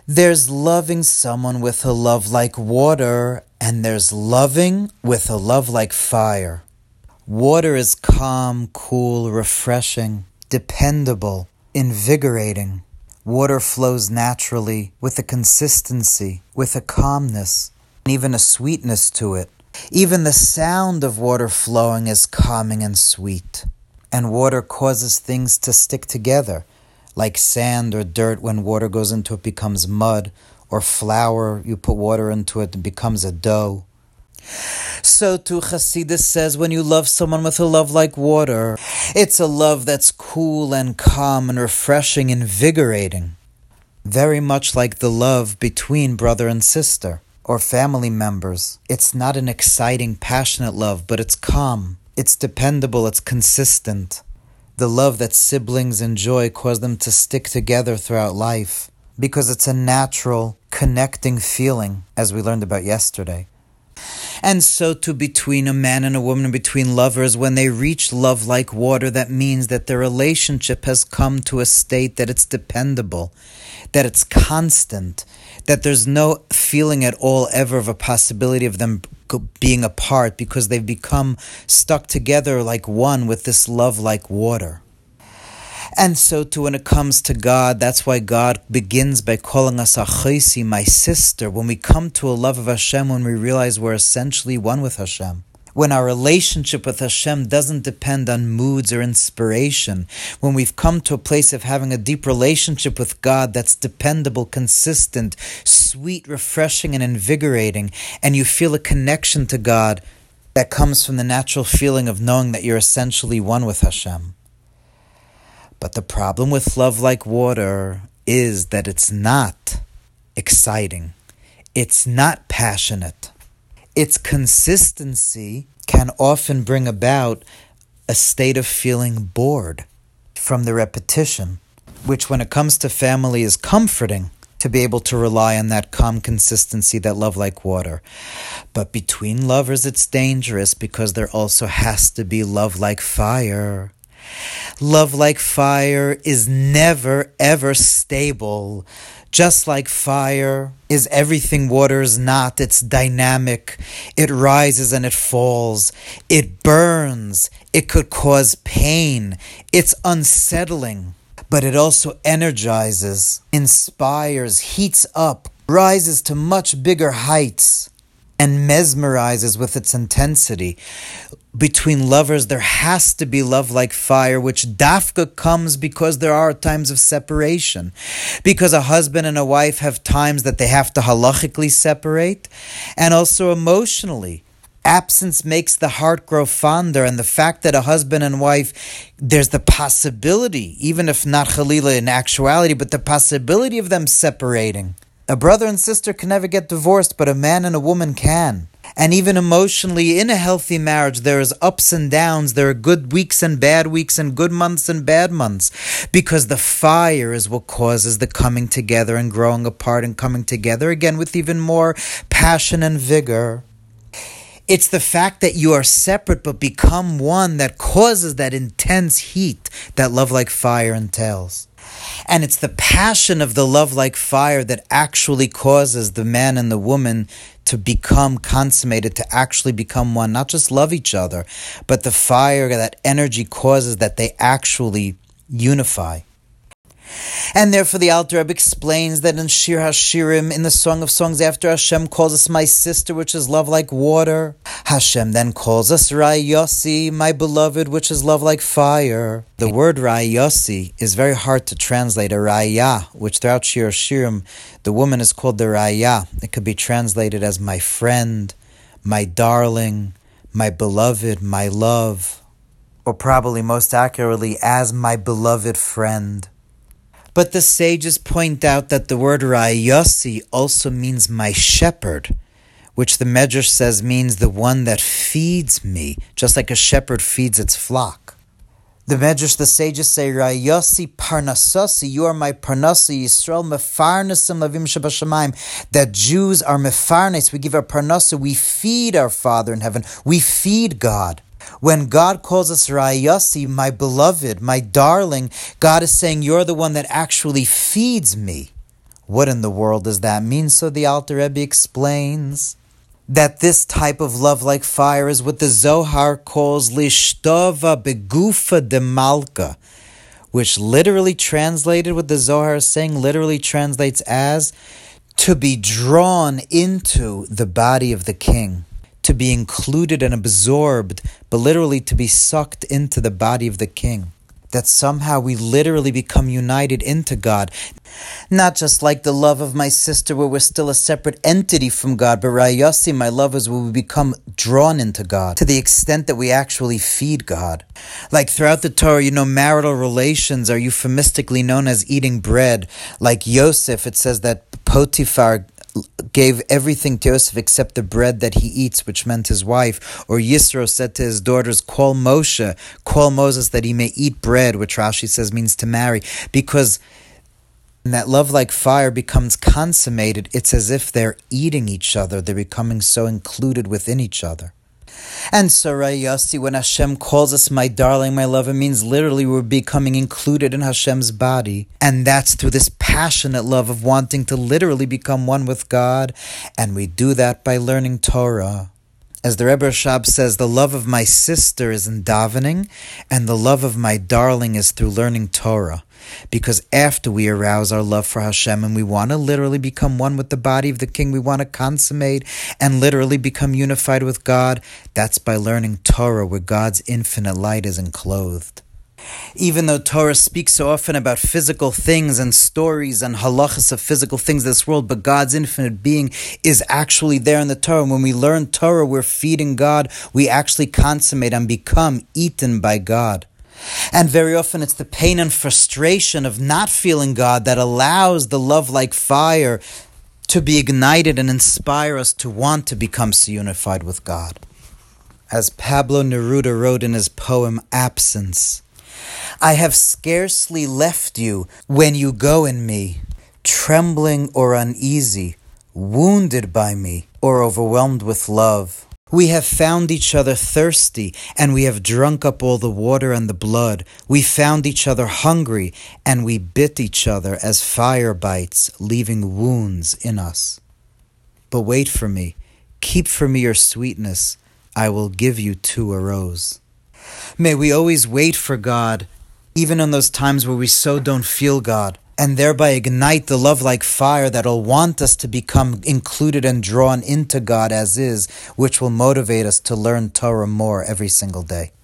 There's loving someone with a love like water, and there's loving with a love like fire. Water is calm, cool, refreshing, dependable, invigorating. Water flows naturally, with a consistency, with a calmness, and even a sweetness to it. Even the sound of water flowing is calming and sweet. And water causes things to stick together, like sand or dirt. When water goes into it becomes mud, or flour, you put water into it, it becomes a dough. So too Chassidus says when you love someone with a love like water, it's a love that's cool and calm and refreshing, invigorating. Very much like the love between brother and sister or family members. It's not an exciting, passionate love, but it's calm, it's dependable, it's consistent. The love that siblings enjoy cause them to stick together throughout life because it's a natural, connecting feeling, as we learned about yesterday. And so too between a man and a woman, between lovers, when they reach love like water, that means that their relationship has come to a state that it's dependable, that it's constant, that there's no feeling at all ever of a possibility of them being apart because they've become stuck together like one with this love like water. And so too when it comes to God, that's why God begins by calling us Achoisi, my sister. When we come to a love of Hashem, when we realize we're essentially one with Hashem. When our relationship with Hashem doesn't depend on moods or inspiration. When we've come to a place of having a deep relationship with God that's dependable, consistent, sweet, refreshing, and invigorating. And you feel a connection to God that comes from the natural feeling of knowing that you're essentially one with Hashem. But the problem with love like water is that it's not exciting. It's not passionate. Its consistency can often bring about a state of feeling bored from the repetition, which when it comes to family is comforting to be able to rely on that calm consistency, that love like water. But between lovers it's dangerous because there also has to be love like fire. Love like fire is never, ever stable. Just like fire is everything water is not. It's dynamic. It rises and it falls. It burns. It could cause pain. It's unsettling. But it also energizes, inspires, heats up, rises to much bigger heights, and mesmerizes with its intensity. Between lovers, there has to be love like fire, which dafka comes because there are times of separation. Because a husband and a wife have times that they have to halachically separate, and also emotionally. Absence makes the heart grow fonder, and the fact that a husband and wife, there's the possibility, even if not chalila in actuality, but the possibility of them separating. A brother and sister can never get divorced, but a man and a woman can. And even emotionally, in a healthy marriage, there is ups and downs. There are good weeks and bad weeks, and good months and bad months. Because the fire is what causes the coming together and growing apart and coming together again with even more passion and vigor. It's the fact that you are separate but become one that causes that intense heat that love like fire entails. And it's the passion of the love like fire that actually causes the man and the woman to become consummated, to actually become one, not just love each other, but the fire, that energy causes that they actually unify. And therefore the Alter Rebbe explains that in Shir HaShirim, in the Song of Songs, after Hashem calls us my sister, which is love like water, Hashem then calls us Ra'yossi, my beloved, which is love like fire. The word Ra'yossi is very hard to translate. A Ra'ya, which throughout Shir HaShirim, the woman is called the Ra'ya. It could be translated as my friend, my darling, my beloved, my love, or probably most accurately as my beloved friend. But the sages point out that the word Ra'yossi also means my shepherd, which the Medrash says means the one that feeds me, just like a shepherd feeds its flock. The Medrash, the sages say, Ra'yossi parnasasi, you are my parnasi, Yisrael mefarnesim lavim shebashamayim, that Jews are mefarnes, we give our parnasa, we feed our Father in heaven, we feed God. When God calls us Ra'yossi, my beloved, my darling, God is saying, you're the one that actually feeds me. What in the world does that mean? So the Alter Rebbe explains that this type of love like fire is what the Zohar calls lishtova begufa de malka, which literally translated, what the Zohar is saying, literally translates as to be drawn into the body of the king, to be included and absorbed, but literally to be sucked into the body of the king. That somehow we literally become united into God. Not just like the love of my sister where we're still a separate entity from God, but Rayasi, my love, is where we become drawn into God to the extent that we actually feed God. Like throughout the Torah, marital relations are euphemistically known as eating bread. Like Yosef, it says that Potiphar gave everything to Yosef except the bread that he eats, which meant his wife. Or Yisro said to his daughters, call Moses that he may eat bread, which Rashi says means to marry. Because when that love like fire becomes consummated, it's as if they're eating each other. They're becoming so included within each other. And so, Rayasi, when Hashem calls us my darling, my love, it means literally we're becoming included in Hashem's body. And that's through this passionate love of wanting to literally become one with God. And we do that by learning Torah. As the Rebbe Rashab says, the love of my sister is in davening, and the love of my darling is through learning Torah. Because after we arouse our love for Hashem and we want to literally become one with the body of the king, we want to consummate and literally become unified with God, that's by learning Torah, where God's infinite light is enclosed. Even though Torah speaks so often about physical things and stories and halachas of physical things in this world, but God's infinite being is actually there in the Torah. When we learn Torah, we're feeding God. We actually consummate and become eaten by God. And very often it's the pain and frustration of not feeling God that allows the love like fire to be ignited and inspire us to want to become so unified with God. As Pablo Neruda wrote in his poem Absence, I have scarcely left you when you go in me, trembling or uneasy, wounded by me or overwhelmed with love. We have found each other thirsty, and we have drunk up all the water and the blood. We found each other hungry, and we bit each other as fire bites, leaving wounds in us. But wait for me. Keep for me your sweetness. I will give you too a rose. May we always wait for God, even in those times where we so don't feel God, and thereby ignite the love like fire that'll want us to become included and drawn into God as is, which will motivate us to learn Torah more every single day.